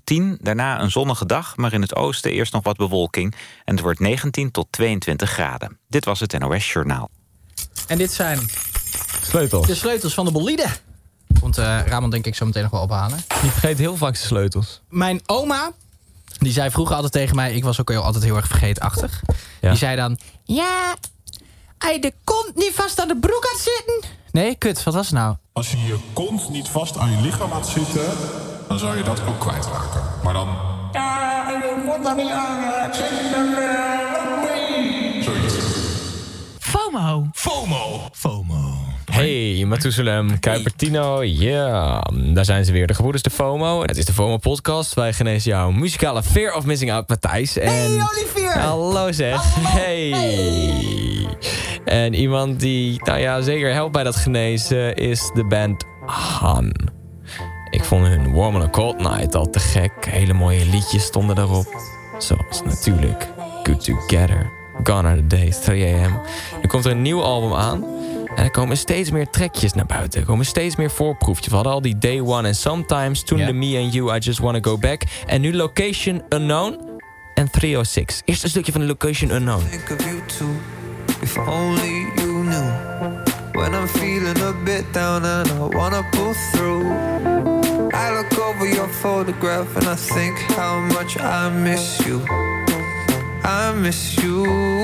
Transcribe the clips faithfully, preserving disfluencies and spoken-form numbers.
tien. Daarna een zonnige dag, maar in het oosten eerst nog wat bewolking. En het wordt negentien tot tweeëntwintig graden. Dit was het N O S Journaal. En dit zijn Sleutels. de sleutels van de bolide. Want uh, Ramon denk ik zo meteen nog wel ophalen. Je vergeet heel vaak zijn sleutels. Mijn oma, die zei vroeger altijd tegen mij... ik was ook heel, altijd heel erg vergeetachtig. Ja. Die zei dan... Ja, als je de kont niet vast aan de broek had zitten... Nee, kut, wat was het nou? Als je je kont niet vast aan je lichaam laat zitten... dan zou je dat ook kwijtraken. Maar dan... Ja, je kont er niet aan zitten... Zoiets. FOMO. FOMO. FOMO. Hey, Mathusalem, Kuipertino, ja, yeah. Daar zijn ze weer, de gebroeders de FOMO. Het is de FOMO-podcast, wij genezen jouw muzikale fear of missing out, Matthijs. En... Hey, Olivier! Hallo zeg. Hallo. Hey. hey! En iemand die, nou ja, zeker helpt bij dat genezen is de band Han. Ik vond hun Warm on a Cold Night al te gek. Hele mooie liedjes stonden daarop. Zoals natuurlijk Good Together, Gone Are The Days, drie a m. Nu komt er een nieuw album aan. En er komen steeds meer trekjes naar buiten. Er komen steeds meer voorproefjes. We hadden al die Day One en Sometimes. Toen yeah. de Me and You, I Just Wanna Go Back. En nu Location Unknown en three oh six. Eerst een stukje van de Location Unknown. Think of you too, if only you knew. When I'm feeling a bit down and I wanna pull through. I look over your photograph and I think how much I miss you. I miss you.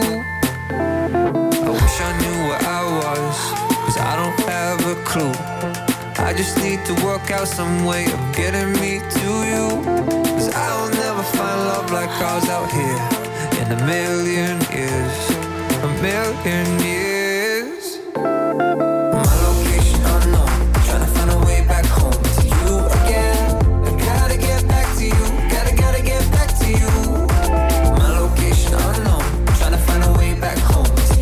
I wish I knew where I was, cause I don't have a clue. I just need to work out some way of getting me to you. Cause I'll never find love like ours out here in a million years, a million years. My location unknown, trying to find a way back home to you again. I gotta get back to you, gotta, gotta get back to you. My location unknown, trying to find a way back home.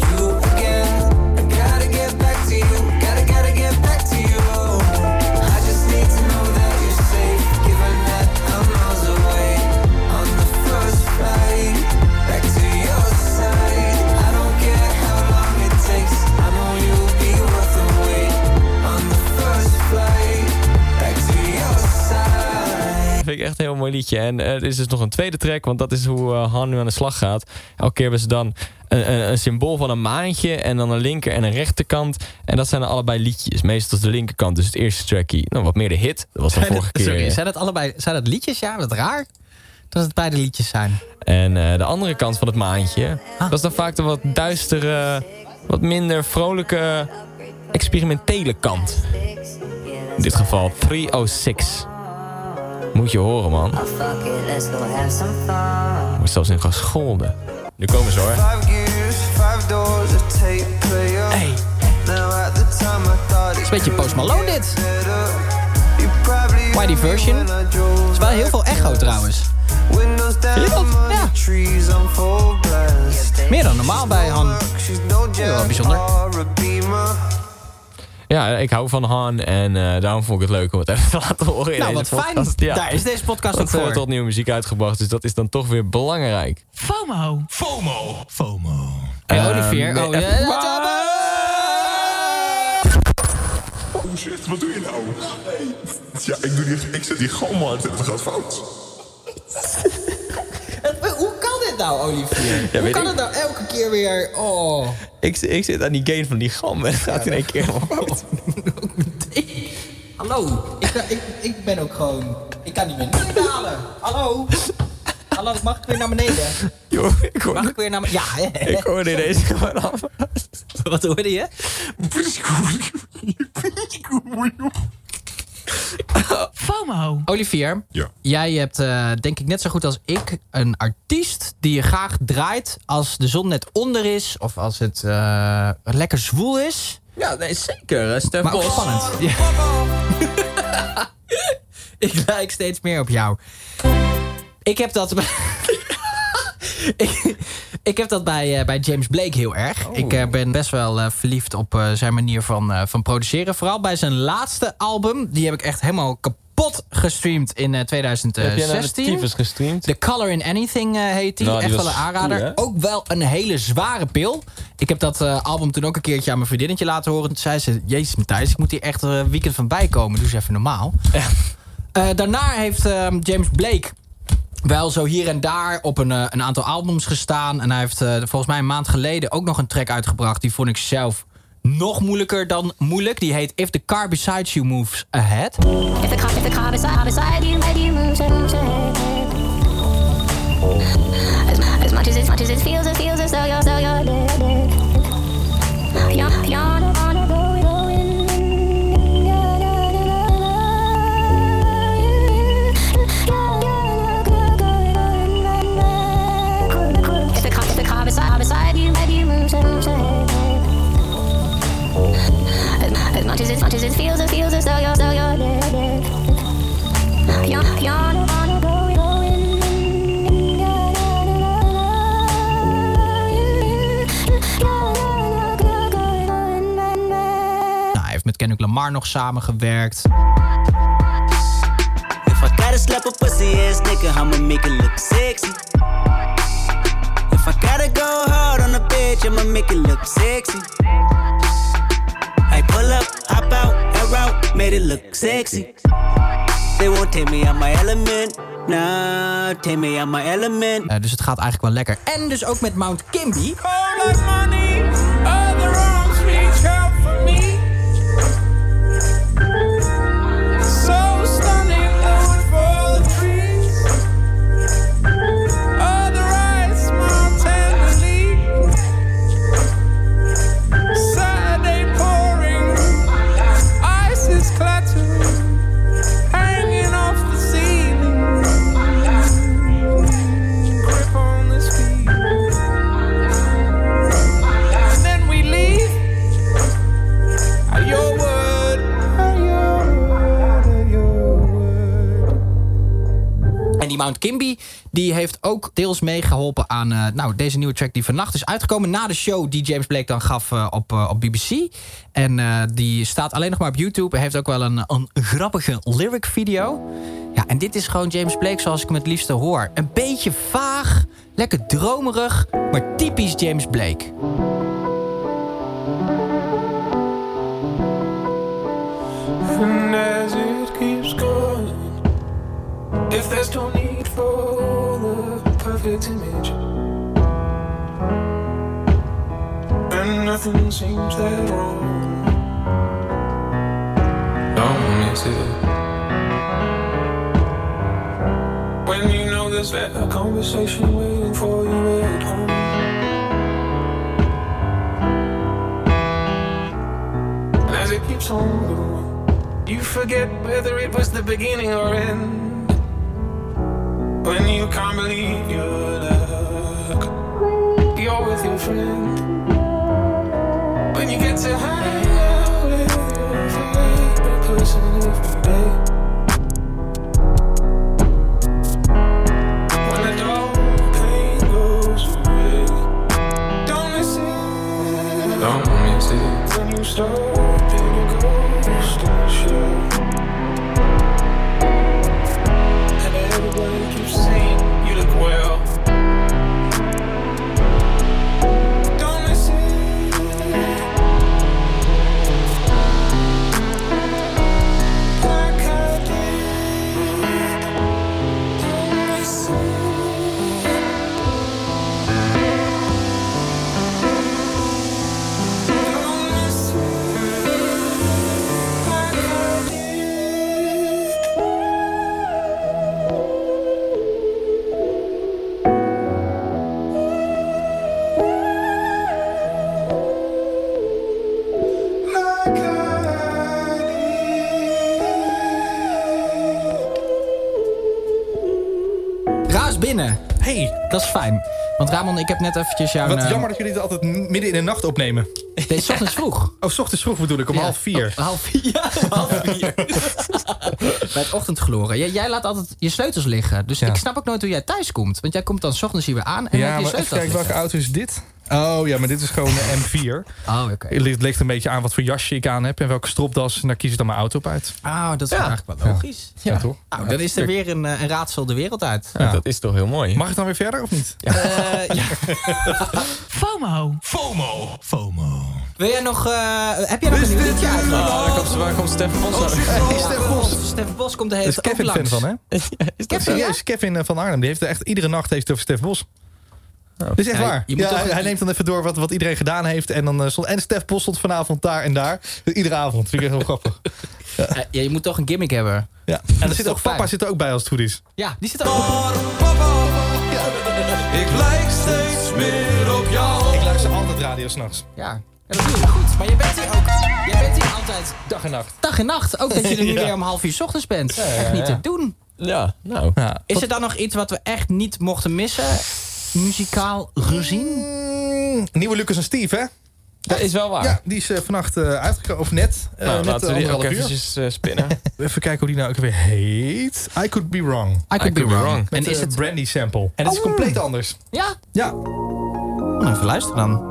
Vind ik echt een heel mooi liedje. En uh, er is dus nog een tweede track, want dat is hoe uh, Han nu aan de slag gaat. Elke keer hebben ze dan een, een, een symbool van een maantje en dan een linker en een rechterkant. En dat zijn dan allebei liedjes. Meestal is de linkerkant, dus het eerste trackie. Nou, wat meer de hit. Dat was de vorige keer. Sorry, zijn dat allebei zijn dat liedjes? Ja, dat raar dat het beide liedjes zijn. En uh, de andere kant van het maantje, ah. dat is dan vaak de wat duistere, wat minder vrolijke, experimentele kant. In dit geval three oh six. Moet je horen, man. Wordt zelfs in gescholden. Nu komen ze, hoor. Hey. Het is een beetje Post Malone, dit. Whitey version. Het is wel heel veel echo, trouwens. Vind je dat? Ja. Meer dan normaal bij Han. Heel wel bijzonder. Ja, ik hou van Han en uh, daarom vond ik het leuk om het even te laten horen in nou, deze wat podcast. fijn. Ja. Daar is deze podcast ook voor. Er wordt tot nieuwe muziek uitgebracht, dus dat is dan toch weer belangrijk. FOMO. FOMO. FOMO. Hey, uh, Olivier. Oh, nee, ja. Oh shit, wat doe je nou? Ja, ik, doe die, ik zet die galm uit en het gaat fout. Hoe kan dit nou, Olivier? Ja, Hoe kan ik... het nou elke keer weer... Oh. Ik, ik zit aan die gain van die galm en het gaat ja, in één keer helemaal fout. Hallo, ik, ik, ik ben ook gewoon... Ik kan niet meer beneden halen. Hallo? Hallo, mag ik weer naar beneden? Yo, ik hoorde... Mag ik weer naar beneden? Ja, hè? Ik hoorde deze gewoon af. Wat hoorde je? FOMO. Olivier, ja. Jij hebt uh, denk ik net zo goed als ik een artiest die je graag draait als de zon net onder is of als het uh, lekker zwoel is. Ja, nee, zeker. Stef maar ook Bos. spannend. Ja. Ik lijk steeds meer op jou. Ik heb dat... ik, ik heb dat bij, uh, bij James Blake heel erg. Oh. Ik uh, ben best wel uh, verliefd op uh, zijn manier van, uh, van produceren. Vooral bij zijn laatste album. Die heb ik echt helemaal kapot gestreamd in uh, twintig zestien. Heb jij naar de tyfus gestreamd? The Color in Anything uh, heet die. Nou, die echt wel een aanrader. Cool, ook wel een hele zware pil. Ik heb dat uh, album toen ook een keertje aan mijn vriendinnetje laten horen. Toen zei ze, jezus Matthijs, ik moet hier echt een uh, weekend van bijkomen. Doe eens even normaal. Ja. Uh, daarna heeft uh, James Blake wel zo hier en daar op een, uh, een aantal albums gestaan. En hij heeft uh, volgens mij een maand geleden ook nog een track uitgebracht. Die vond ik zelf nog moeilijker dan moeilijk. Die heet If the Car Beside You Moves Ahead. If the car, if the car beside, beside you, maybe you moves ahead. As, as much as it, much as it feels, it feels as though you're, though you're dead, dead. You're, you're not gonna go. Beside you, maybe you move, move, move. As, as much as it, much as it feels, it feels as though you're, though you're dead, dead. You're, you're not gonna go, going. Nou, hij heeft met Kendrick Lamar nog samengewerkt. If I gotta slap a pussy ass nigga, I'ma make it look sexy. If I gotta go hard on the bitch, I'ma make it look sexy. I pull up, hop out, air out, made it look sexy. They won't take me out my element, nah, take me out my element. Uh, dus het gaat eigenlijk wel lekker. En dus ook met Mount Kimby. All that money, other arms reach out for me. So stunning, wood for the trees. Other eyes smile tenderly. Saturday pouring, ice is clattering, hanging off the ceiling. Grip on the speed. And then we leave. At your word, at your word, at your word. En die Mount Kimby die heeft ook deels meegeholpen aan uh, nou, deze nieuwe track die vannacht is uitgekomen. Na de show die James Blake dan gaf uh, op, uh, op B B C. En uh, die staat alleen nog maar op YouTube. Hij heeft ook wel een, een grappige lyric video. Ja, en dit is gewoon James Blake zoals ik hem het liefste hoor. Een beetje vaag, lekker dromerig, maar typisch James Blake. And as it keeps going, if there's no need for the perfect image, and nothing seems that wrong, don't miss it. When you know there's that conversation waiting for you at home. And as it keeps on going, you forget whether it was the beginning or end. When you can't believe your luck, you're with your friend. When you get to hang out with your favorite person every day. When the dull pain goes away, don't miss it. Don't miss it. When you start being a ghost in the show. Everybody keeps saying you look well. Don't miss it. Like I did. Don't miss it. Don't miss it. Like I did. Raas binnen. Hey, Dat is fijn. Want Ramon, ik heb net eventjes jouw... wat uh, jammer dat jullie het altijd midden in de nacht opnemen. Deze 's ochtends vroeg. Oh, 's ochtends vroeg bedoel ik, om Ja, half vier. om half vier. Ja, om half vier. Bij het ochtendgloren. Jij, jij laat altijd je sleutels liggen. Dus Ja. ik snap ook nooit hoe jij thuis komt. Want jij komt dan 's ochtends hier weer aan en Ja, heb je maar sleutels even kijken, welke liggen. auto is dit? Oh ja, maar dit is gewoon een M vier. Oh, oké. Het ligt, ligt een beetje aan wat voor jasje ik aan heb en welke stropdas. En daar kies ik dan mijn auto op uit. Oh, dat is Ja. eigenlijk wel logisch. Ja, toch? Nou, dan is er weer een, eh, een raadsel de wereld uit. Ja. Dat is toch heel mooi. Mag ik dan weer verder of niet? Eh, ja. FOMO. FOMO. FOMO. Wil jij nog... Uh, heb jij nog een nieuw liedje uit? Oh, daar komt, waar komt Stef Bos uit? Hey, Stef Bos. Stef Bos komt de hele tijd ook langs. Is Kevin fan van, hè? Is dat serieus? Ja? Kevin van Arnhem. Die heeft echt iedere nacht heeft het over Stef Bos. Oh. Dat is echt ja, waar. Ja, toch... Hij neemt dan even door wat, wat iedereen gedaan heeft. En, dan, uh, stond, en Stef Bos stond vanavond daar en daar. Iedere avond. Vind ik echt heel grappig. Ja. Ja, je moet toch een gimmick hebben. Ja. En er zit ook, papa zit er ook bij als het goed is. Ja, die zit er ook. Papa, ja. Ik lijk steeds meer op jou. Ik luister altijd radio 's nachts. Ja. Ja, dat doe je goed. Maar je bent hier ook. Je bent hier altijd dag en nacht. Dag en nacht. Ook dat je er nu ja. weer om half uur 's ochtends bent. Ja, ja, echt niet ja. te doen. Ja, nou. Ja. Is er dan nog iets wat we echt niet mochten missen? Muzikaal gezien? Mm, nieuwe Lucas en Steve, hè? Dat is wel waar. Ja, die is uh, vannacht uh, uitgekomen. Of net. Uh, nou, net laten we die ook uur. eventjes uh, spinnen. Even kijken hoe die nou ook weer heet. I Could Be Wrong. I Could, I could Be, be Wrong. wrong. Met en is een het brandy sample. En het oh. is compleet anders. Ja? Ja. Nou, even luisteren dan.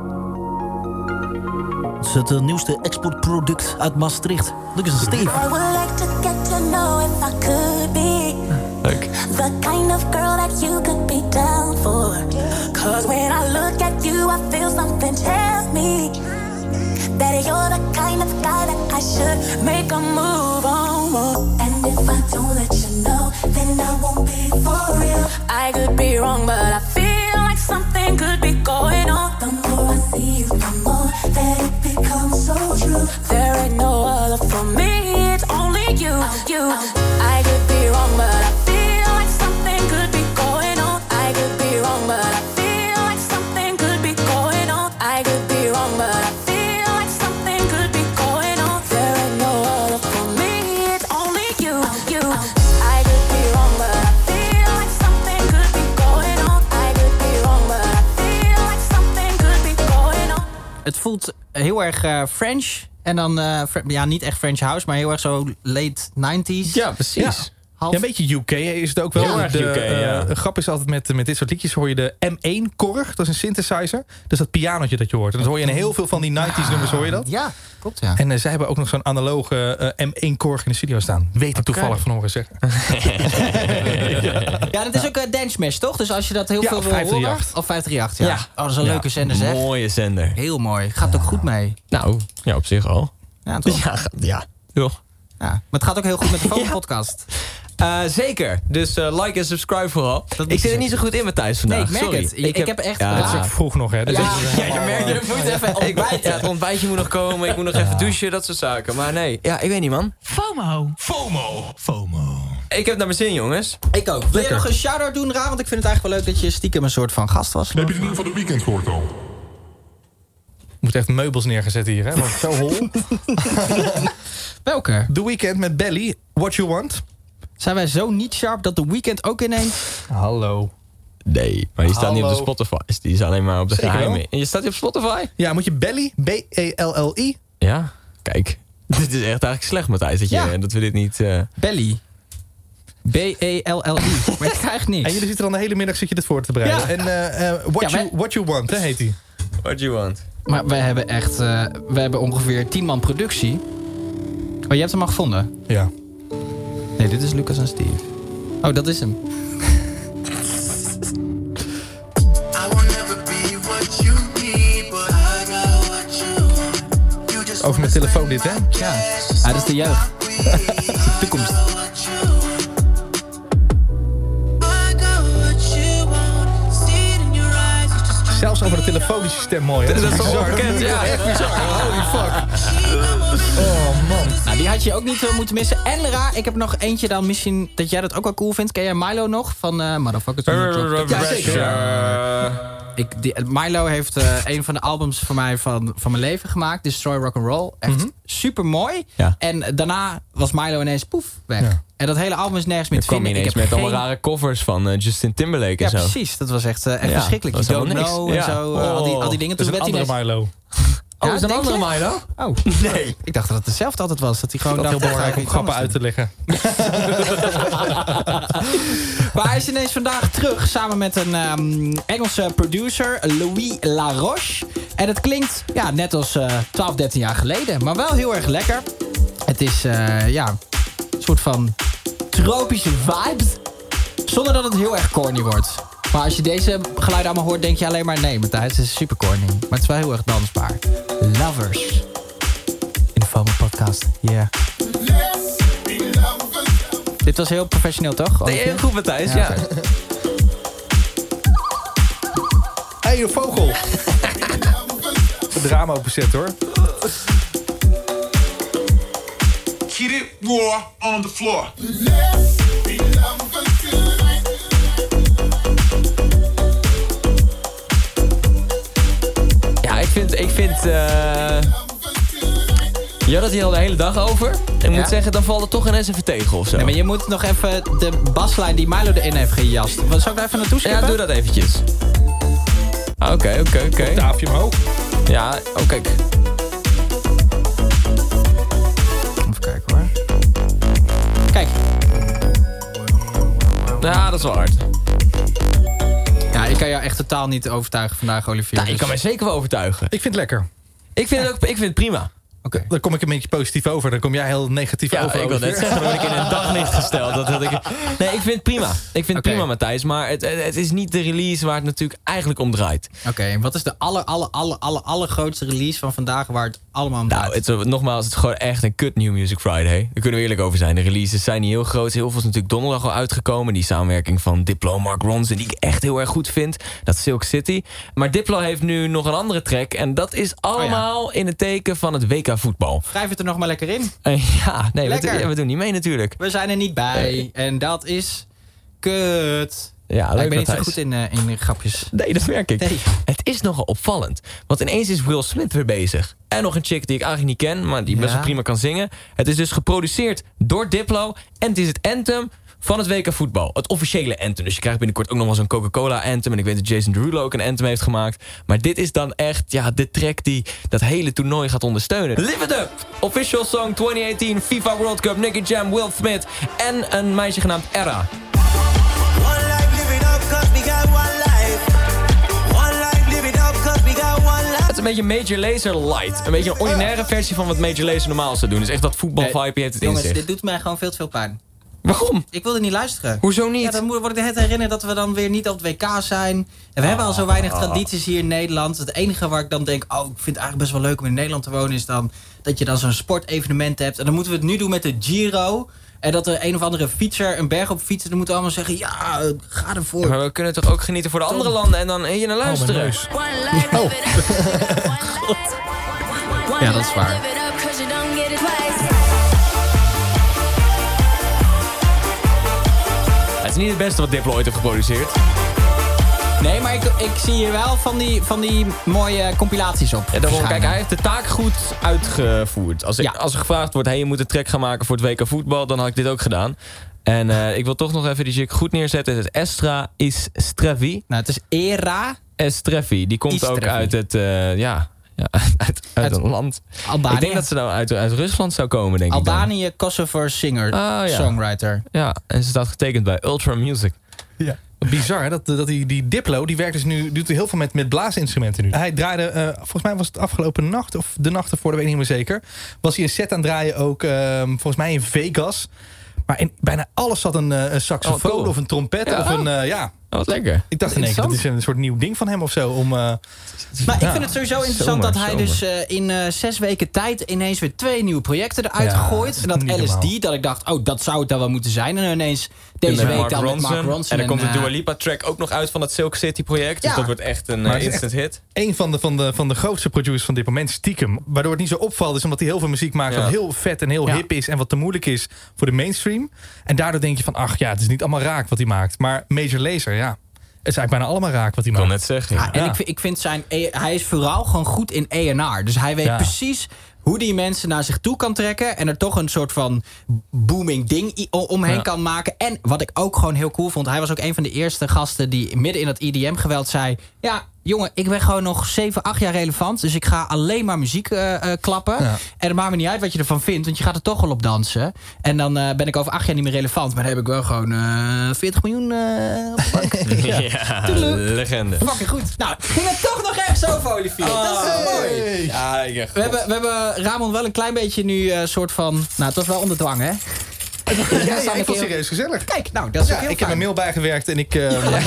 Het is het uh, nieuwste exportproduct uit Maastricht. Lucas en Steve. I would like to get to know if I could be Leuk. the kind of girl that you could be down for. Cause when I look at you, I feel something tell me that you're the kind of guy that I should make a move on. And if I don't let you know, then I won't be for real. I could be wrong, but I feel like something could be going on. The more I see you, the more that it becomes so true. There ain't no other for me, it's only you, you. I could be wrong, but I feel like something could be going on. I could be wrong, but I feel like something could be going on. I could be wrong, but I feel like something could be going on. There ain't no other for me, it's only you, you. I could be wrong, but I feel like something could be going on. I could be wrong, but I feel like something could be going on. Het voelt heel erg uh, French. En dan, uh, ja, niet echt French house, maar heel erg zo late nineties. Ja, precies. Ja. Ja, een beetje U K is het ook wel. Heel erg de, U K, uh, ja. De grap is altijd met, met dit soort liedjes hoor je de M één korg. Dat is een synthesizer. Dus dat pianotje dat je hoort. En dan hoor je in heel veel van die nineties nummers hoor je dat. Ja, klopt ja. En uh, zij hebben ook nog zo'n analoge uh, M één korg in de studio staan. Weet ik okay. toevallig van horen zeggen. Ja, dat is ook uh, Dance Smash, toch? Dus als je dat heel ja, veel wil horen... Of vijf drie acht, ja. ja. Oh, dat is een ja, leuke zender, zeg. Mooie zender. Heel mooi. Gaat ook goed mee. Nou, ja, op zich al. Ja, toch? Ja, ja. Toch? Ja, maar het gaat ook heel goed met de Foam-podcast. Uh, zeker. Dus uh, like en subscribe vooral. Dat ik zit er niet zo goed in, Matthijs, vandaag. Nee, ik merk Sorry. het. Ik, ik heb, heb echt... Ja, het is ook vroeg nog, hè. Dus ja, is, ja, je merkt het. Je moet even ontbijten. Ja, het ontbijtje moet nog komen. Ik moet nog even douchen, dat soort zaken. Maar nee, ja, ik weet niet, man. FOMO. FOMO. FOMO. Ik heb naar mijn zin, jongens. Ik ook. Wil je nog een shout-out doen, Ra? Want ik vind het eigenlijk wel leuk dat je stiekem een soort van gast was. Heb je de nieuwe van de weekend gehoord al? Je moet echt meubels neergezet hier, hè? Want het is zo hol. Welke? The Weeknd met Belly, What You Want. Zijn wij zo niet sharp dat The Weeknd ook ineens... Hallo. Nee, maar die staat Hallo. niet op de Spotify. Die is alleen maar op de Zeker geheime. wel. En je staat hier op Spotify? Ja, moet je Belly, B E L L I. Ja, kijk. Dit is echt eigenlijk slecht, Matthijs, dat, je, Ja. dat we dit niet... Uh... Belly. B E L L I. Maar ik krijg niks. En jullie zitten dan de hele middag zit je dit voor te bereiden. Ja. En uh, uh, what, Ja, you, what You Want, hè, heet die. What you want. Maar wij hebben echt... Uh, we hebben ongeveer tien man productie. Oh, je hebt hem al gevonden? Ja. Nee, dit is Lucas en Steve. Oh, dat is hem. Over mijn telefoon dit, hè? Ja. Ah, dat is de jeugd. De toekomst. Zelfs over het telefonische stem mooi, hè? Dat is toch bekend, ja. Echt bizar. Holy fuck. Oh, man. Nou, die had je ook niet uh, moeten missen. En Ra, ik heb nog eentje dan misschien dat jij dat ook wel cool vindt. Ken jij Milo nog? Van uh, Motherfuckers. Ja, zeker. Ik, die, Milo heeft uh, een van de albums voor mij van, van mijn leven gemaakt. Destroy Rock'n'Roll. Echt mm-hmm. super mooi. Ja. En daarna was Milo ineens poef weg. Ja. En dat hele album is nergens meer te vinden. Ik kwam ineens met geen... allemaal rare covers van uh, Justin Timberlake en ja, zo. Precies, dat was echt, uh, echt ja, verschrikkelijk. You Don't Know en ja. zo. Uh, al, die, al die dingen. Dat Toen is een werd andere ineens... Milo. Oh, ja, is dat een andere je? Milo? Oh, nee. Ik dacht dat het dezelfde altijd was. Dat hij gewoon dat dacht... heel belangrijk om grappen uit te leggen. Maar hij is ineens vandaag terug samen met een um, Engelse producer, Louis Laroche. En het klinkt ja, net als uh, twaalf, dertien jaar geleden. Maar wel heel erg lekker. Het is uh, ja, een soort van tropische vibes. Zonder dat het heel erg corny wordt. Maar als je deze geluiden allemaal hoort, denk je alleen maar... nee, Matthijs, het is super corny. Maar het is wel heel erg dansbaar. Lovers. In de FOMO podcast. Yeah. Dit was heel professioneel, toch? Nee, heel goed, Matthijs. Ja. ja. Hé, hey, een vogel. De raam openzet, hoor. Keep it raw on the floor. Ja, ik vind... Ik vind uh... Je had het hier al de hele dag over. En ik ja? moet zeggen, dan valt het toch ineens even tegen of zo. Nee, maar je moet nog even de baslijn die Milo erin heeft gejast. Zal ik daar even naartoe skippen? Ja, doe dat eventjes. Oké, oké, oké. Octaafje omhoog. Ja, oh kijk. Even kijken hoor. Kijk. Ja, dat is wel hard. Ja, ik kan jou echt totaal niet overtuigen vandaag, Olivier. Nou, dus... Ik kan mij zeker wel overtuigen. Ik vind het lekker. Ik vind, ja. het, ook, ik vind het prima. Okay. Dan kom ik een beetje positief over. Dan kom jij heel negatief ja, over. Ik wil net zeggen, dan word ik in een daglicht gesteld. Dat, dat ik... Nee, ik vind het prima. Ik vind het okay. prima, Matthijs. Maar het, het is niet de release waar het natuurlijk eigenlijk om draait. Oké, okay, en wat is de aller, aller, aller, aller, allergrootste release van vandaag waar het allemaal om draait? Nou, het is, nogmaals, het is gewoon echt een kut New Music Friday. Daar kunnen we eerlijk over zijn. De releases zijn niet heel groot. Heel veel is natuurlijk donderdag al uitgekomen. Die samenwerking van Diplo, Mark Ronson, die ik echt heel erg goed vind. Dat is Silk City. Maar Diplo heeft nu nog een andere track. En dat is allemaal oh ja. in het teken van het W K voetbal. Schrijf het er nog maar lekker in. Uh, ja, nee, we, doen, we doen niet mee natuurlijk. We zijn er niet bij. Nee. En dat is kut. Ja, leuk, ik ben niet zo goed in, uh, in grapjes. Nee, dat merk ik. Nee. Het is nogal opvallend. Want ineens is Will Smith weer bezig. En nog een chick die ik eigenlijk niet ken, maar die ja. best wel prima kan zingen. Het is dus geproduceerd door Diplo. En het is het anthem van het W K voetbal. Het officiële anthem. Dus je krijgt binnenkort ook nog wel zo'n Coca-Cola anthem. En ik weet dat Jason Derulo ook een anthem heeft gemaakt. Maar dit is dan echt ja, de track die dat hele toernooi gaat ondersteunen. Live It Up! Official song twintig achttien FIFA World Cup. Nicky Jam, Will Smith en een meisje genaamd Era. Het is een beetje Major Lazer light. Een beetje een ordinaire versie van wat Major Lazer normaal zou doen. Dus echt dat voetbalvibe heeft het in jongens, zich. Dit doet mij gewoon veel te veel pijn. Waarom? Ik wilde niet luisteren. Hoezo niet? Ja, dan word ik de hele tijd herinnerd dat we dan weer niet op het W K zijn. En we oh, hebben al zo weinig tradities hier in Nederland. Het enige waar ik dan denk, oh, ik vind het eigenlijk best wel leuk om in Nederland te wonen, is dan dat je dan zo'n sportevenement hebt. En dan moeten we het nu doen met de Giro. En dat er een of andere fietser een berg op fietsen. Dan moeten we allemaal zeggen, ja, ga ervoor. Ja, maar we kunnen toch ook genieten voor de andere landen en dan hier naar luisteren. Oh, oh. Ja, dat is waar. Het is niet het beste wat Diplo ooit heeft geproduceerd. Nee, maar ik, ik zie hier wel van die, van die mooie compilaties op. Ja, daarom, kijk, hij heeft de taak goed uitgevoerd. Als, ik, ja. als er gevraagd wordt, hey, je moet een track gaan maken voor het W K voetbal, dan had ik dit ook gedaan. En uh, ik wil toch nog even die chick goed neerzetten. Het is Estra Istrevi. Nou, het is Era Estrevi. Die komt Istrevi. ook uit het, uh, ja... Ja, uit, uit een land. Albanië. Ik denk dat ze nou uit, uit Rusland zou komen, denk Albanië, ik Kosovo singer, ah, ja. songwriter. Ja, en ze staat getekend bij Ultra Music. Ja. Bizar, hè? Dat, dat die, die Diplo, die werkt dus nu, doet heel veel met, met blaasinstrumenten nu. Hij draaide, uh, volgens mij was het afgelopen nacht, of de nacht ervoor, dat weet ik niet meer zeker. Was hij een set aan het draaien ook, uh, volgens mij in Vegas. Maar in bijna alles zat een, uh, een saxofoon oh, cool. of een trompet ja, of een, uh, ja... Oh, wat lekker. Ik dacht in één keer, dat is een soort nieuw ding van hem of zo. Om, uh, maar ja. ik vind het sowieso interessant zomaar, dat hij zomaar. dus uh, in uh, zes weken tijd ineens weer twee nieuwe projecten eruit ja, gooit. En dat L S D, dat ik dacht, oh, dat zou het dan wel moeten zijn. En ineens deze week dan met Mark Ronson. En dan komt de uh, Dua Lipa track ook nog uit van het Silk City project. Dus ja. dat wordt echt een uh, instant hit. Een van de, van, de, van de grootste producers van dit moment, stiekem. Waardoor het niet zo opvalt is omdat hij heel veel muziek maakt... Ja. wat heel vet en heel ja. hip is en wat te moeilijk is voor de mainstream. En daardoor denk je van, ach ja, het is niet allemaal raak wat hij maakt. Maar Major Lazer, ja... Het is eigenlijk bijna allemaal raak wat hij maakt. Ik kon net zeggen. Ja, en ja. ik, ik vind zijn... Hij is vooral gewoon goed in A en R. Dus hij weet ja. precies hoe die mensen naar zich toe kan trekken... en er toch een soort van booming ding omheen ja. kan maken. En wat ik ook gewoon heel cool vond... hij was ook een van de eerste gasten die midden in dat I D M-geweld zei... ja, jongen, ik ben gewoon nog zeven, acht jaar relevant... dus ik ga alleen maar muziek uh, uh, klappen. Ja. En het maakt me niet uit wat je ervan vindt... want je gaat er toch wel op dansen. En dan uh, ben ik over acht jaar niet meer relevant... maar dan heb ik wel gewoon uh, veertig miljoen uh, op de bank. ja, ja legende. Fucking goed. Nou, ging het toch nog ergens over, Olivier. Oh, dat is wel mooi. Ja, ik echt we, hebben, we hebben Ramon wel een klein beetje nu... Uh, soort van... Nou, het was wel onder dwang, hè? Ja, ja, ik vond het serieus gezellig. Kijk, nou, dat is ja, ook heel ik heb fijn. een mail bijgewerkt en ik... Uh,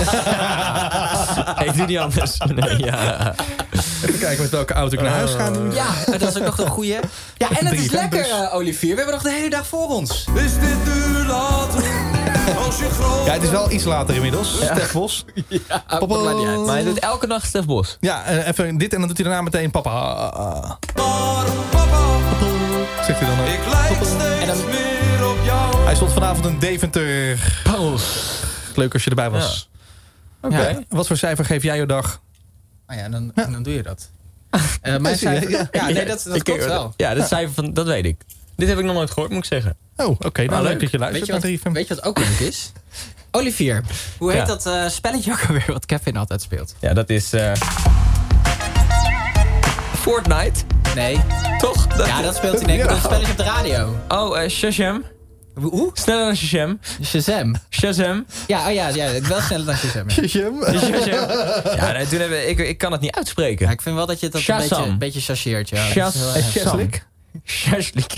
Ik doe niet anders. Nee, ja. Even kijken met welke auto ik naar huis ga nu. Ja, dat is ook nog een goeie. Ja, en het is drie lekker, venters. uh, Olivier. We hebben nog de hele dag voor ons. Is dit nu later? Als je groot... Ja, het is wel iets later inmiddels. Ja. Stef Bos. Ja, Papa. dat maakt niet uit. Maar hij doet elke dag Stef Bos. Ja, uh, even dit en dan doet hij daarna meteen papa. Maar papa, Zegt hij dan ook. ik lijk steeds En dan- meer op jou. Hij stond vanavond in Deventer. Leuk als je erbij was. Oké. Ja, wat voor cijfer geef jij je dag? Oh ja, dan, dan doe je dat. Uh, mijn zie je, cijfer, ja. ja, nee, dat, dat Ik- klopt wel. Ja, dat cijfer van, dat weet ik. Dit heb ik nog nooit gehoord, moet ik zeggen. Oh, oké. Okay, nou, Ah, leuk leuk. dat je Weet luistert je, naar wat, Drieven. weet je wat ook leuk is? Olivier, hoe heet Ja. dat uh, spelletje ook alweer wat Kevin altijd speelt? Ja, dat is... eh Fortnite, Nee. toch? Dat- Ja, dat speelt hij denk ik. Ja. Dat spelletje op de radio. Oh, eh Shazam. Hoe? Sneller dan Shazam. Shazam. Shazam. Ja, oh ja, ja, wel sneller dan Shazam. Ja. Shazam. Ja, nee, toen hebben we, ik, ik kan het niet uitspreken. Ja, ik vind wel dat je dat een Shazam. beetje, een beetje chargeert. Ja. Dat is heel erg- Shazam. Shazlik.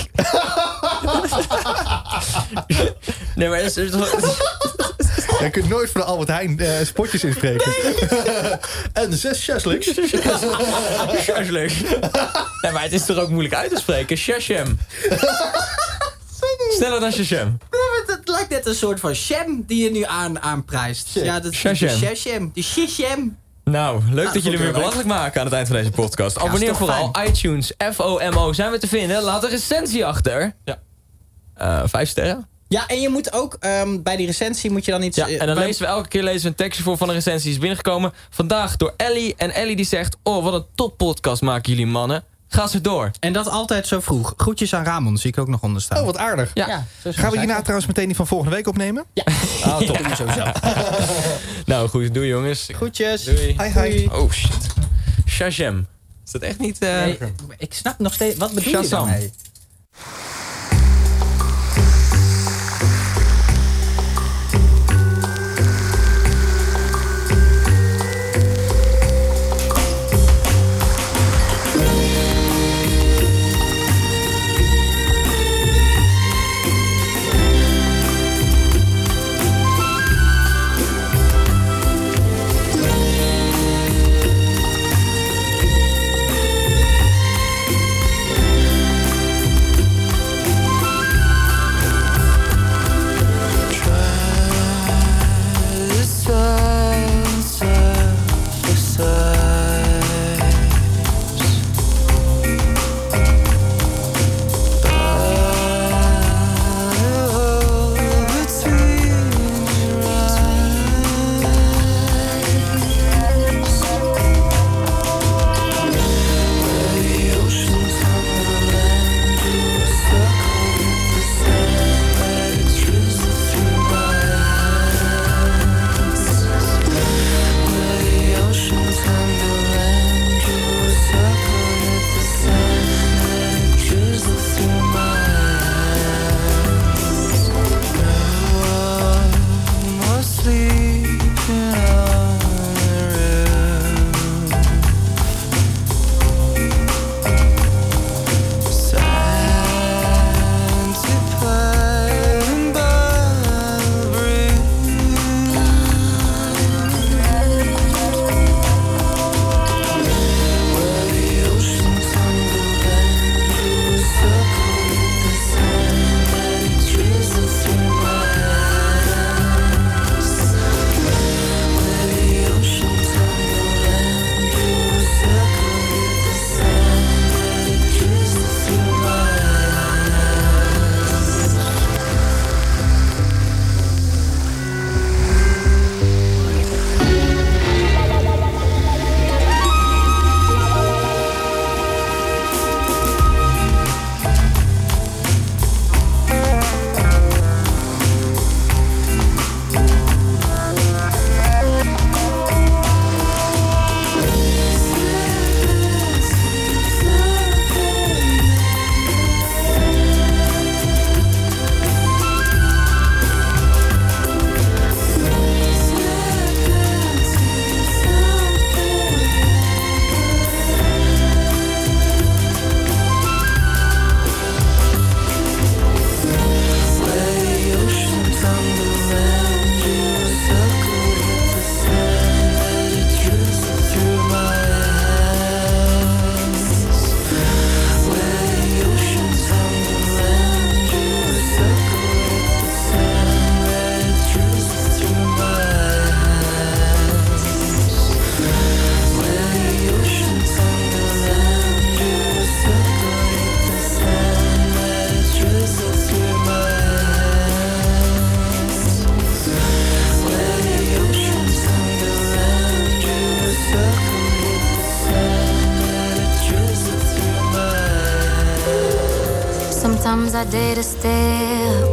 Nee, maar het is... Je kunt nooit voor de Albert Heijn uh, spotjes inspreken. En zes Shazliks. Shazlik. Nee, maar het is toch ook moeilijk uit te spreken? Shazam. Sneller dan Shazam. Het lijkt net een soort van sham die je nu aan, aanprijst. Ja, dat is die Shazam. Shazam. Die Shazam. Nou, leuk dat vond jullie ik weer heel leuk. belachelijk maken aan het eind van deze podcast. Abonneer is toch vooral. fijn. iTunes, F O M O zijn we te vinden. Laat een recensie achter. Ja. Uh, vijf sterren. Ja, en je moet ook um, bij die recensie moet je dan iets... Ja, eh, en dan bij- lezen we elke keer lezen we een tekstje voor van een recensie die is binnengekomen. Vandaag door Ellie. En Ellie die zegt, oh wat een top podcast maken jullie mannen. Ga ze door. En dat altijd zo vroeg. Groetjes aan Ramon, zie ik ook nog onder staan. Oh, wat aardig. Ja. Ja, zo Gaan we hierna trouwens meteen die van volgende week opnemen? Ja. Ah, top. Ja, sowieso. Nou goed, doei jongens. Groetjes. Doei. Hi, hi. Oh shit. Shazam. Is dat echt niet... Uh... Nee, ik snap nog steeds... Wat bedoel je Shazam. daarmee? Sometimes I did a step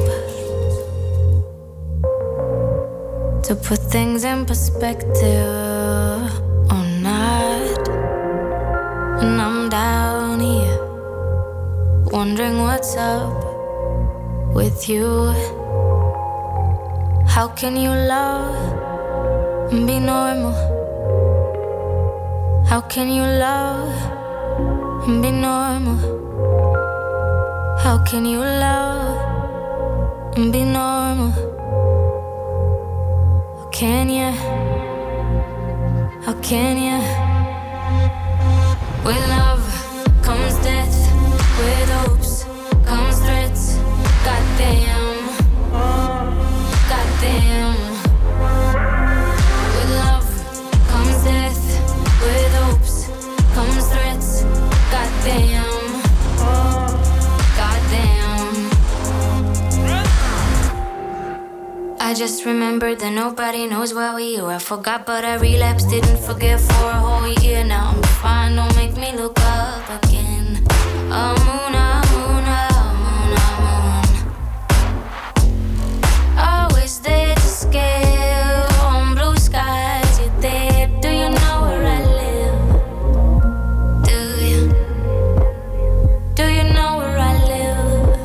to put things in perspective or not. And I'm down here wondering what's up with you. How can you love and be normal? How can you love and be normal? How can you love and be normal? How can you? How can you? With love comes death, with hopes comes threats. Goddamn, goddamn. With love comes death, with hopes comes threats. Goddamn, goddamn. I just remembered that nobody knows where we are. I forgot, but I relapsed, didn't forget for a whole year. Now I'm fine, don't make me look up again. A moon, a moon, a moon, a moon. Always there to scale on blue skies. You're there, do you know where I live? Do you? Do you know where I live?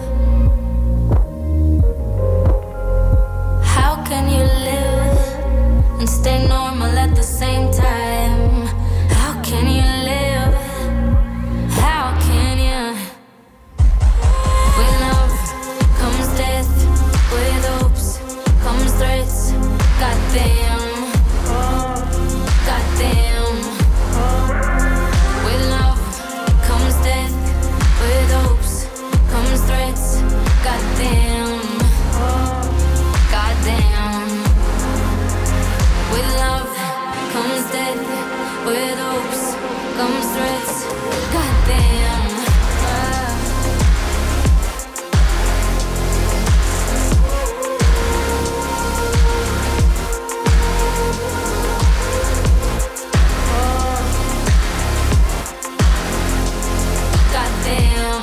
How can you live and stay normal at the same time? How can you live? How can you? With love comes death, with hopes comes threats. Goddamn, goddamn. With love comes death, with hopes comes threats. Goddamn, goddamn. With love comes death, with hopes comes threats. Goddamn. Ah. Goddamn,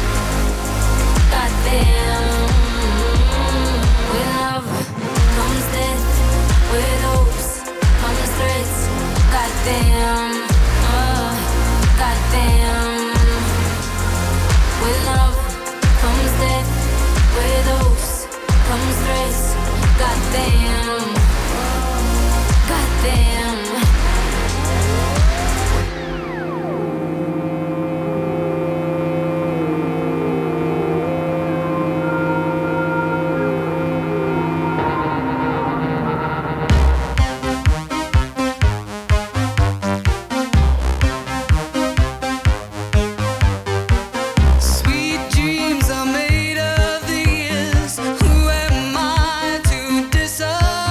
goddamn. With love comes death, with hopes comes threats. Goddamn, uh, goddamn. With love comes death, with hopes comes threats. Goddamn, goddamn. Sweet dreams are made of these. Who am I to disagree?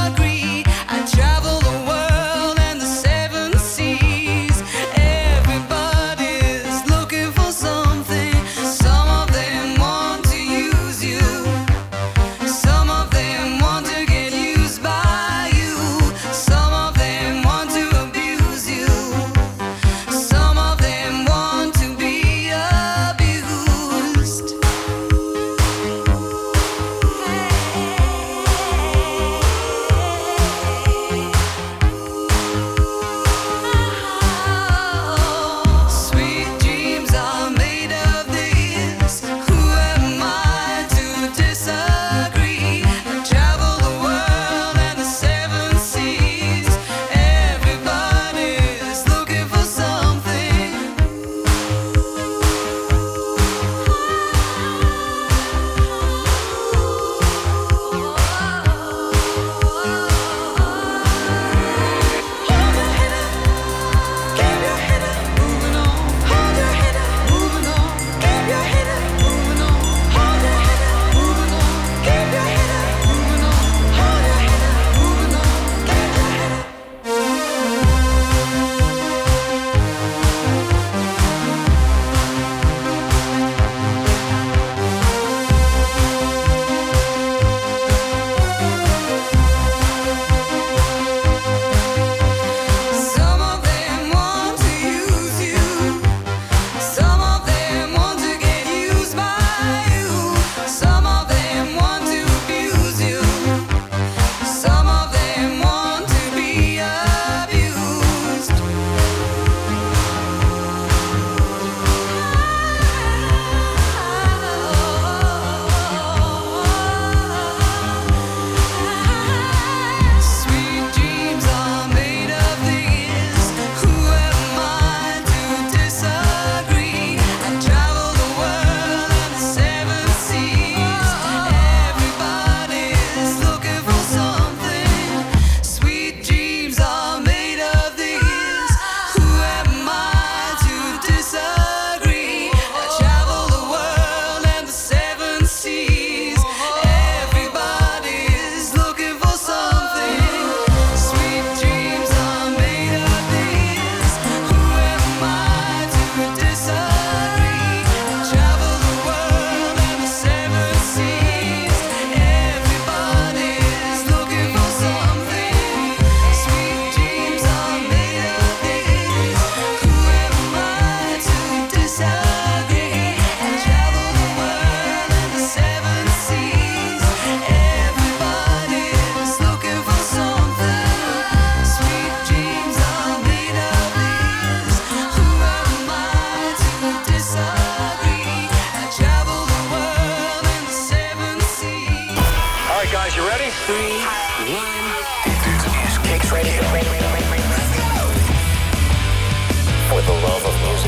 For the love of music.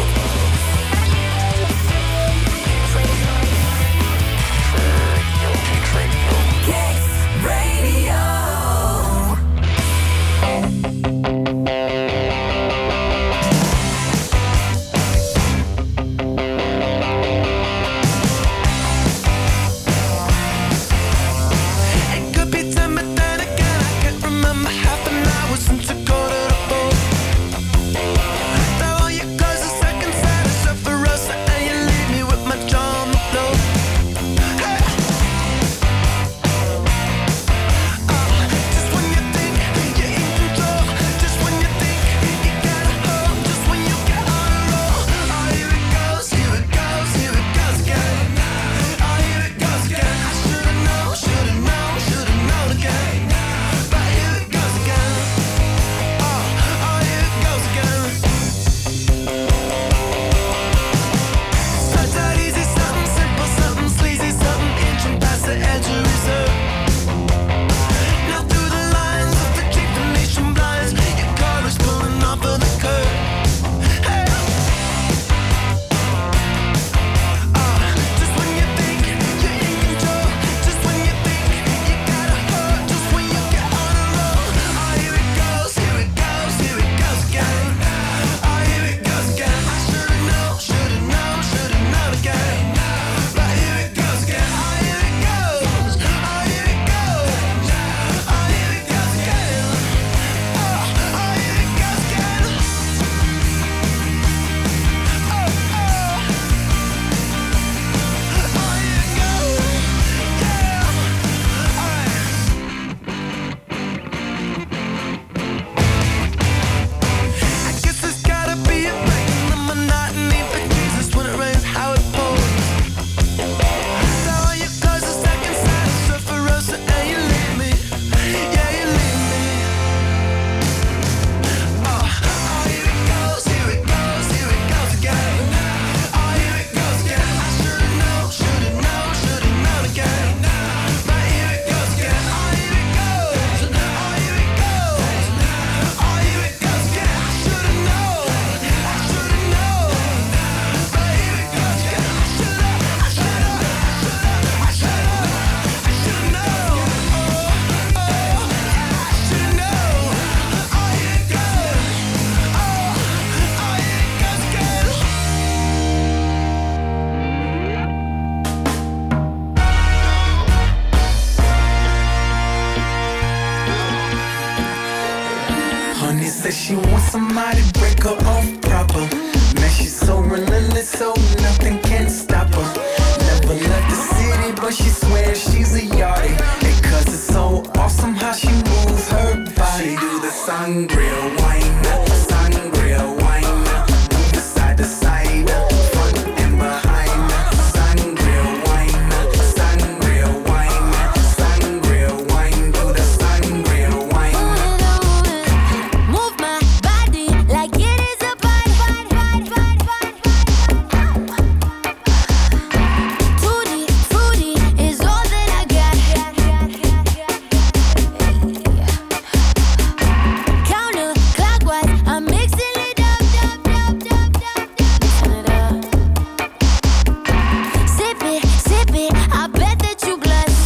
Kicks Radio. It could be time, but then again I can't remember half an hour since I got it up on. Now all you guys are second side of Sephiroth, and you leave me with my jaw on the floor. Hey. Uh, just when you think you're in control, just when you think you got a hold, just when you get on a roll. Oh, here it goes, here it goes, here it goes again. Oh, here it goes again. I should've known, should've known, should've known again. But here it goes again. Oh, oh, here it goes again. Starts out easy, something simple, something sleazy, something inching past the edge of reserve. Now through the lines of the cheap Venetian blinds, your car is pulling off of the curb. Hey. Uh, just when you think you're in control, just when you think you got a hold, just when you get on a roll. Oh, here it goes, here it goes, here it goes again. Oh, here it goes again. I should've known, should've known, should've known again. But here it goes again. Oh, here it goes. Oh, here it goes. Oh, here it goes again. Oh, oh, here it goes again. Oh, oh. Oh, here it goes. Yeah. All right. I guess there's gotta be a break in the monotony for Jesus when it rains, how it pours. Now all you close the second side of Sephiroth, and you leave me. Yeah, you leave me. Oh, oh, here it goes, here it goes, here it goes again. Oh, here it goes again. I should've known, should've known, should've known again. But here it goes again. Oh, here it goes. Oh, here it goes. Oh, here it goes again. I should've known. I should've known. But here it goes again. I should've, I should've, I should've, I should've known. Oh, oh, I should've known. Oh, here it goes. Oh, oh, here it goes again. Honey says she wants somebody to break her off proper. Man, she's so relentless, so nothing can stop her. Never left the city, but she swears she's a yardie. And cause it's so awesome how she moves her body. She do the sangria wine, sangria wine. Move side to side, front and behind. Sangria wine, sangria wine, sangria wine. Do the sangria wine. Move my body like it is a party. Tutti frutti is all that I got. Counterclockwise, I'm mixing it up, mixing it up. Sip it, sip it, I bet that you blush.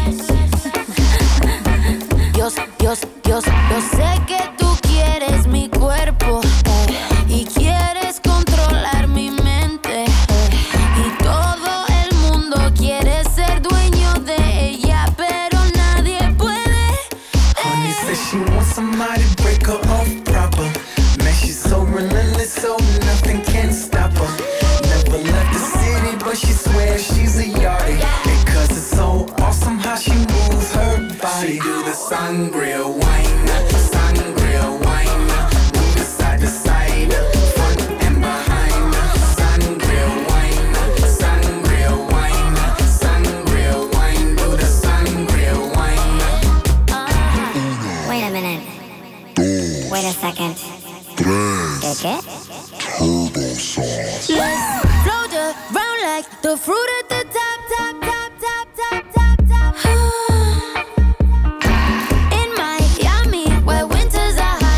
Yo, yo, yo, yo sé que tú quieres mi cuerpo, eh, y quieres controlar mi mente, eh, y todo el mundo quiere ser dueño de ella, pero nadie puede. Honey says she wants somebody to break her off proper. Man, she's so relentless, so nothing can stop her. Never left the city, but she swears she's a yardie. And cause it's so awesome how she moves her body. She do the sangria wine, sangria wine. Move it side to side, front and behind. Sangria wine, sangria wine, sangria wine. Do the sangria wine. Wait a minute. Wait a second. ¿Qué qué? Turbo sauce. Let's float around like the fruit at the top, top, top, top, top, top, top. In Miami, where winters are high.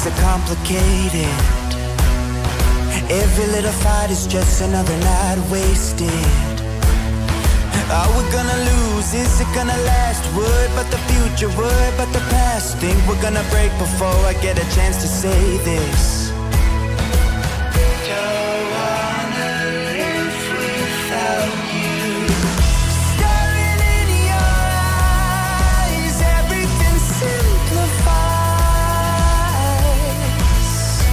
so complicated. Every little fight is just another night wasted. Are we gonna lose? Is it gonna last? Worried about the future, worried about the past. Think we're gonna break before I get a chance to say this. Don't wanna live without you. Staring in your eyes, everything simplifies.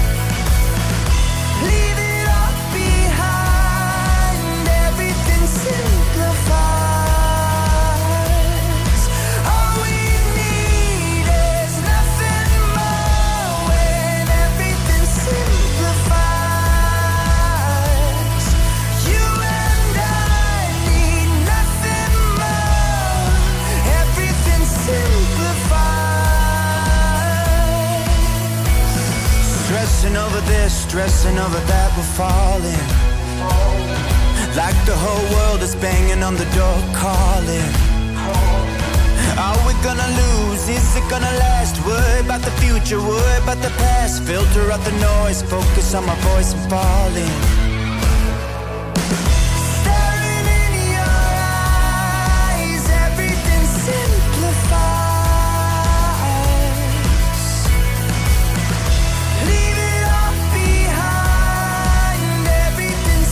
Leave it all behind, everything simplifies. All we need is nothing more when everything simplifies. You and I need nothing more, everything simplifies. Stressing over this, stressing over that, we're falling. Like the whole world is banging on the door, calling. Are we gonna lose? Is it gonna last? Worry about the future, worry about the past. Filter out the noise, focus on my voice and falling. Staring in your eyes, everything simplifies. Leave it all behind, everything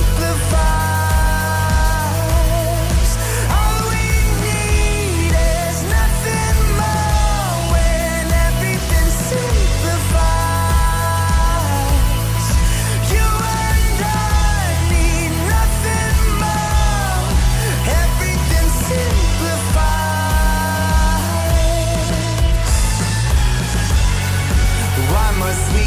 simplifies. All we need is nothing more when everything simplifies. You and I need nothing more, everything simplifies. Why must we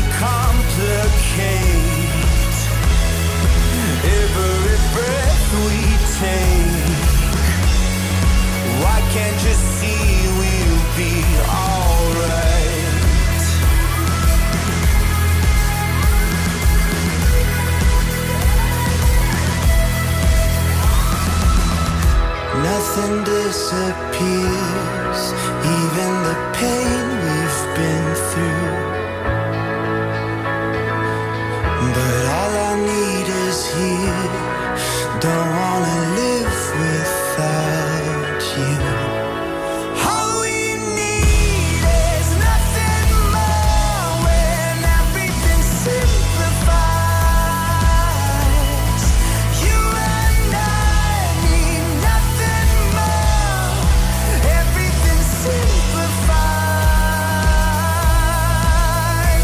complicate every breath we take? Why can't you see we'll be alright? Nothing disappears, even the pain we've been through. But all I need is here. Don't wanna live without you. All we need is nothing more when everything simplifies. You and I need nothing more, everything simplifies.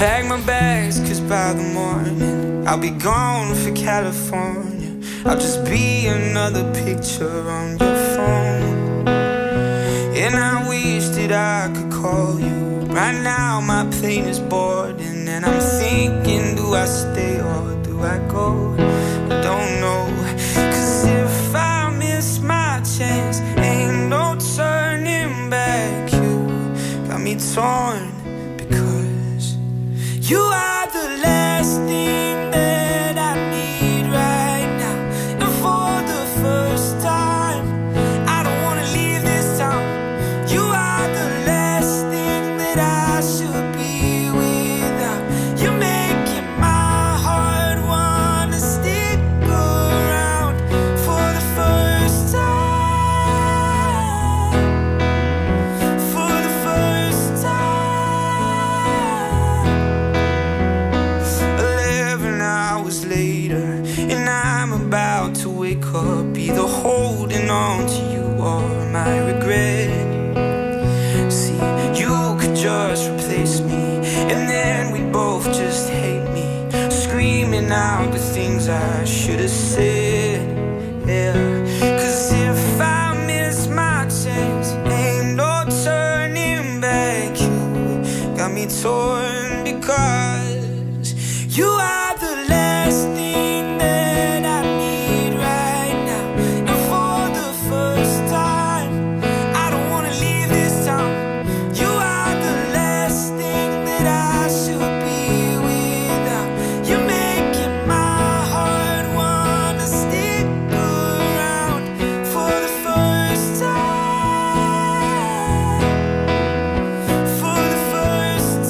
pack my bags, cause by the morning I'll be gone for California. I'll just be another picture on your phone. And I wish that I could call you. Right now my plane is boarding, and I'm thinking, do I stay or do I go? I don't know. Cause if I miss my chance, ain't no turning back. You got me torn, because you are the last thing that I need right now. And for the first time, I don't wanna leave this town. You are the last thing that I should be without. You're making my heart wanna stick around for the first time. For the first time. Eleven hours later, and I'm about to wake up, either holding on to you or my regret. See, you could just replace me, and then we both just hate me, screaming out the things I should have said. Yeah, cause if I miss my chance, ain't no turning back. You got me torn, because you are the last thing that I need right now. And for the first time, I don't wanna leave this town. You are the last thing that I should be without. You're making my heart wanna stick around for the first time. For the first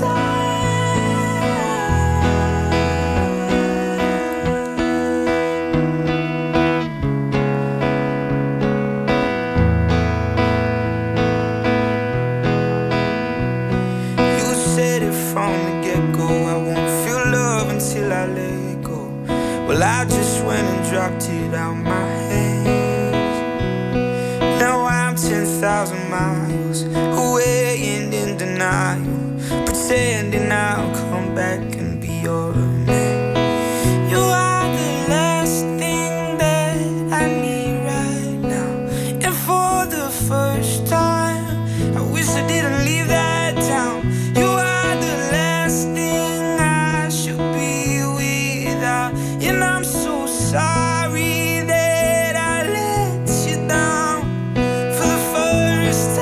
You said it from the get-go, I won't feel love until I let go. Well, I just went and dropped it out my hands. Now I'm ten thousand miles away and in denial, pretending I'll come back and be your man. You are the last thing that I need right now. And for the first time, I wish I didn't leave that town. You are the last thing I should be without. And I'm so sorry that I let you down for the first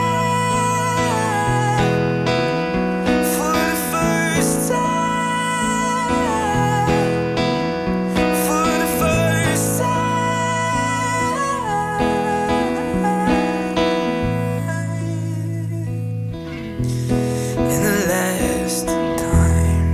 time. For the first time. For the first time. And the last time.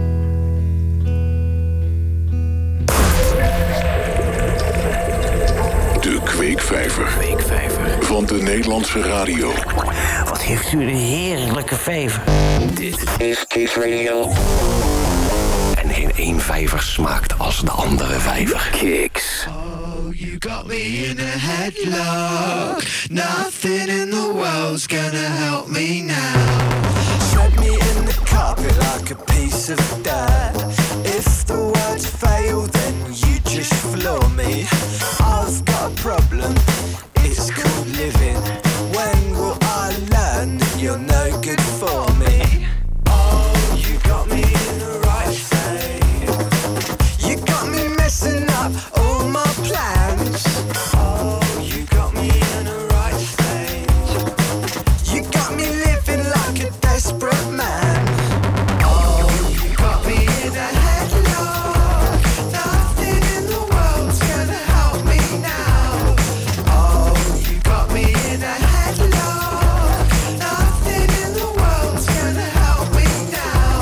De Kweekvijver. Van de Nederlandse radio. Wat heeft u een heerlijke vijver. Dit is Kiss Radio. En geen één vijver smaakt als de andere vijver. Kicks. You got me in a headlock. Nothing in the world's gonna help me now. Shred me in the carpet like a piece of dirt. If the words fail, then you just floor me. I've got a problem, it's called living. When will I learn that you're no good for me? Oh, you got me in the right state. You got me messing up all my plans. Oh, you got me in the right state. You got me living like a desperate man. Oh, you got me in a headlock. Nothing in the world's gonna help me now. Oh, you got me in a headlock. Nothing in the world's gonna help me now.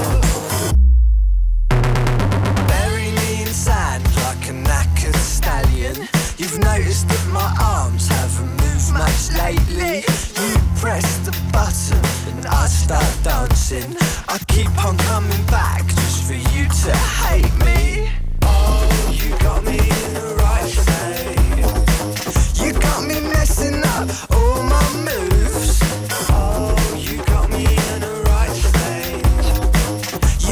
Bury me in sand like a knackered stallion. You've noticed that my arms haven't moved much lately. You press the button and I start dancing. I keep on coming back just for you to hate me. Oh, you got me in the right state. You got me messing up all my moves. Oh, you got me in the right state.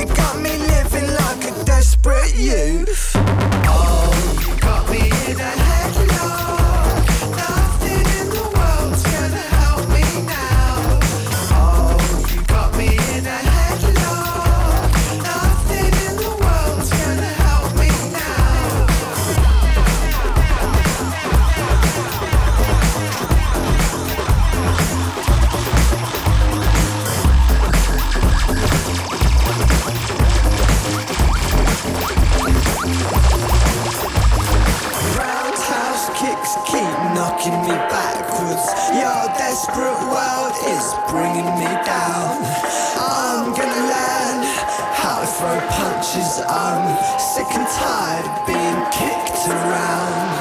me down. I'm gonna learn how to throw punches. I'm sick and tired of being kicked around.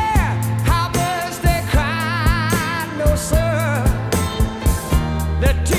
The